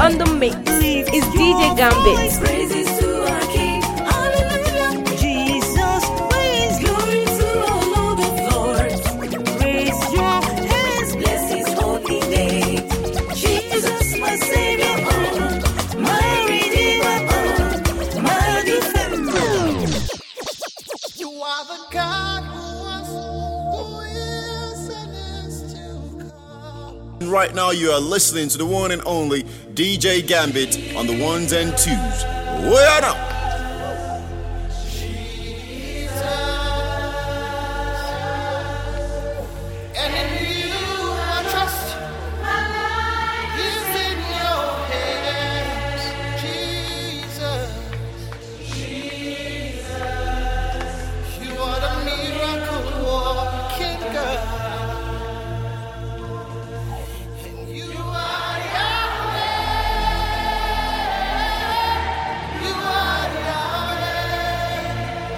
[SPEAKER 3] on the mix is DJ Gambit.
[SPEAKER 8] Praises to our King. Hallelujah. Jesus, praise. Glory to our Lord of Lords. Raise your hands. Bless his holy name. Jesus, my Savior, oh, my Redeemer, oh, my Defender.
[SPEAKER 7] You are the God who was, who is, and is to come.
[SPEAKER 5] Right now, you are listening to the one and only DJ Gambit on the ones and twos. Where now?
[SPEAKER 7] And in you I trust. My life is in your hands, Jesus. You are the miracle working God. And you are Yahweh. You are Yahweh.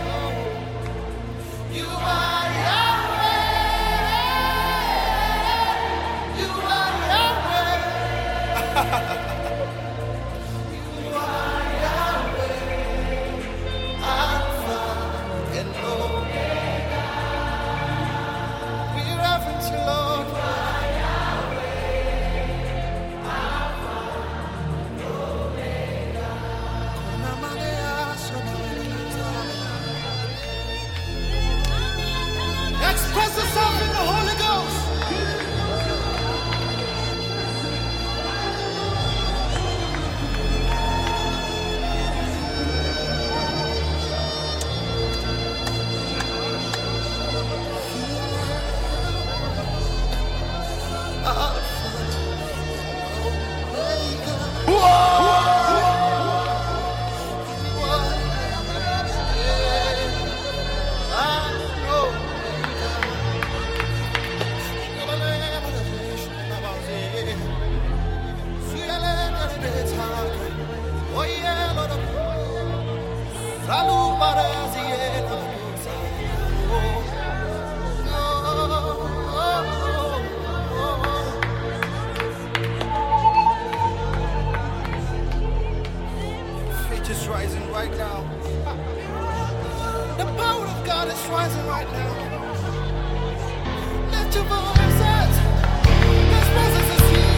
[SPEAKER 7] Oh. You are Yahweh. You are Yahweh. You are Yahweh. Alpha and Omega. We reverence you, Lord. Express yourself in the Holy Ghost. Faith is rising right now. The power of God is rising right now. Lift your voices. His presence is here.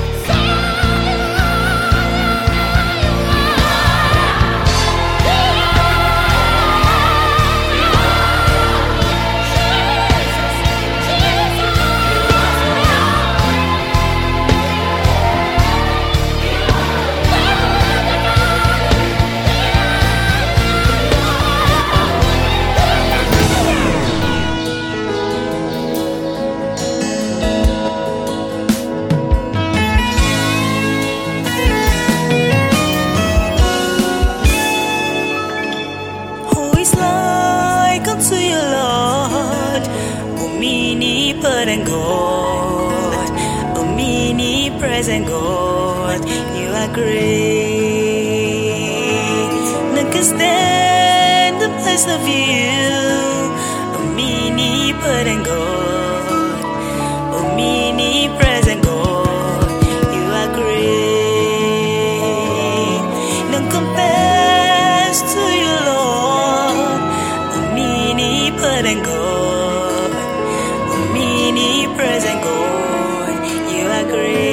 [SPEAKER 8] Who is like unto you, Lord? Omnipotent God, omnipresent God, you are great. None can stand the place of you, omnipotent God, omnipresent God, you are great. None compares to you, Lord, omnipotent God, omnipresent God, you are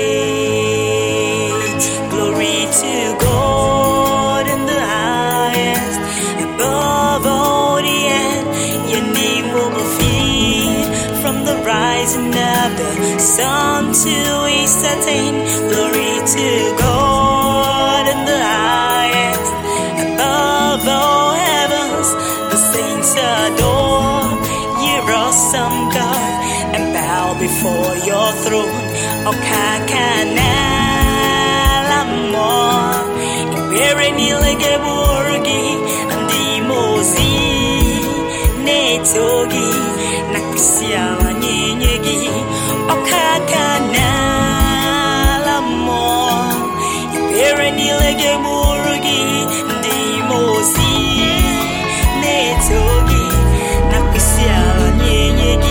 [SPEAKER 8] great. Glory to God in the highest, above all the earth, your name will be feared. From the rising of the sun to its setting, glory to God in the highest, above all heavens, the saints adore your awesome God and bow before your throne. Okakana lamo, ibere nilege burgi, andi mozi netogi, nakisia nyenyegi. Okakana lamo, ibere nilege burgi, andi mozi netogi, nakisia nyenyegi.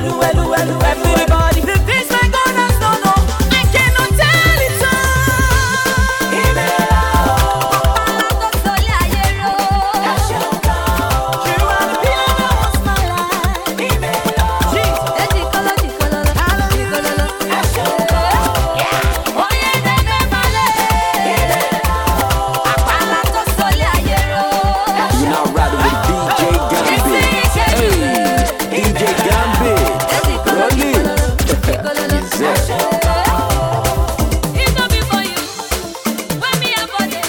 [SPEAKER 8] Everybody, the things my God has done, oh, I cannot tell it all. You are the pillar that was my life.
[SPEAKER 1] You're now riding with DJ Gambit. Hey, DJ Gambit. Roll it. Yes, sir.
[SPEAKER 2] It's not before you. When me a body.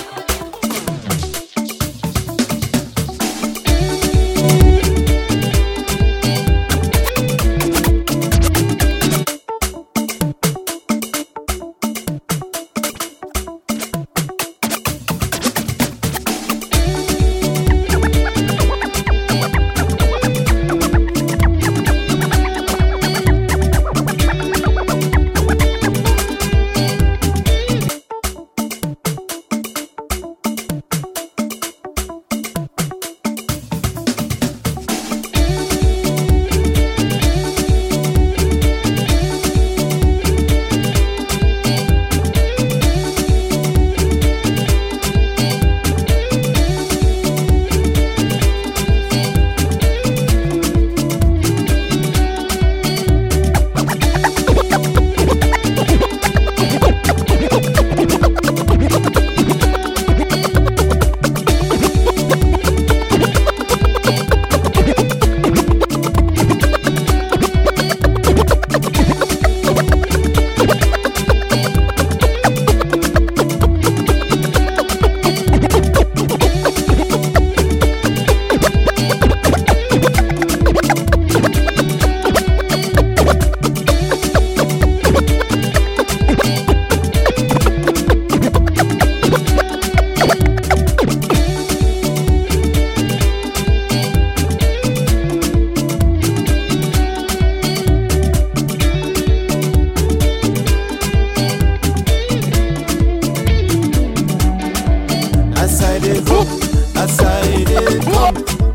[SPEAKER 7] As I did go, as I did come.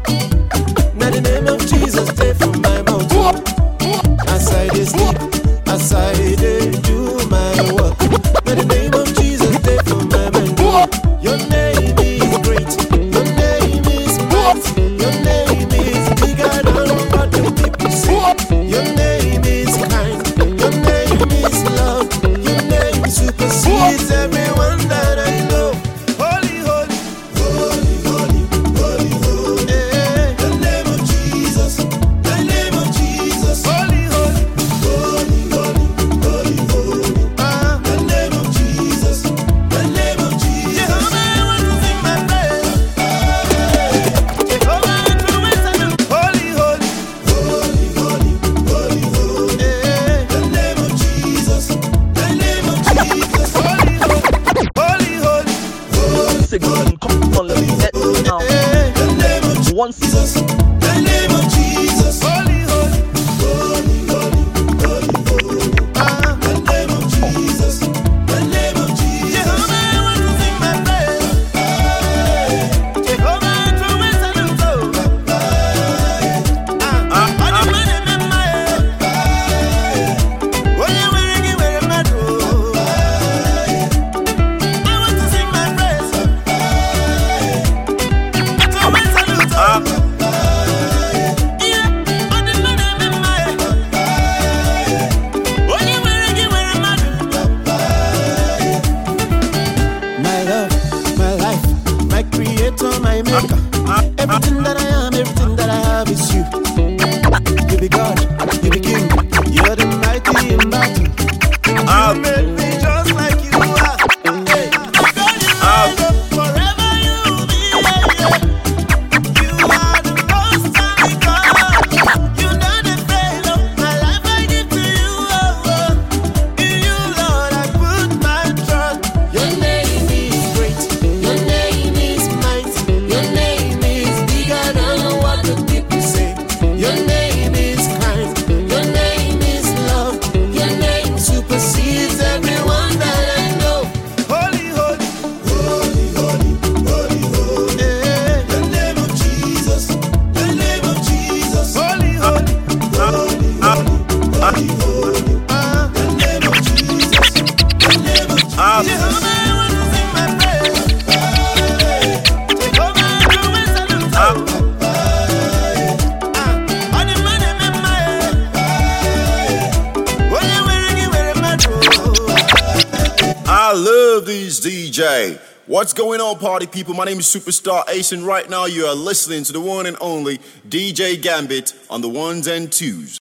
[SPEAKER 7] Now the name of Jesus take from my mouth. As I did sleep, as I did do my work. Now the name of Jesus take from my mind. Your name is great, your name is mighty, your name is bigger than what the people say. Your name is kind, your name is love, your name supersedes everyone that I know. Holy, holy, holy, holy, holy, holy. The name of Jesus, the name of Jesus. Holy, holy, holy, holy, holy, holy. The name of Jesus, the name of Jesus. Jehovah, I want to sing my praise. Jehovah, I want to sing. Holy, holy, holy, holy, holy, holy. The name of Jesus, the name of Jesus. Holy, holy, holy, holy.
[SPEAKER 10] Signal, come on, let me get now.
[SPEAKER 7] The name of
[SPEAKER 10] One
[SPEAKER 7] Jesus, the name of Jesus. Holy, holy, holy, holy, holy, holy. The name of Jesus, the name of Jesus. Jehovah, I want to sing my praise. Jehovah, I want to whistle and blow. Oh, yeah, where you where am I do? I want to sing my praise. To whistle and blow.
[SPEAKER 5] love this DJ. What's going on, party people? My name is Superstar Ace, and right now you are listening to the one and only DJ Gambit on the ones and twos.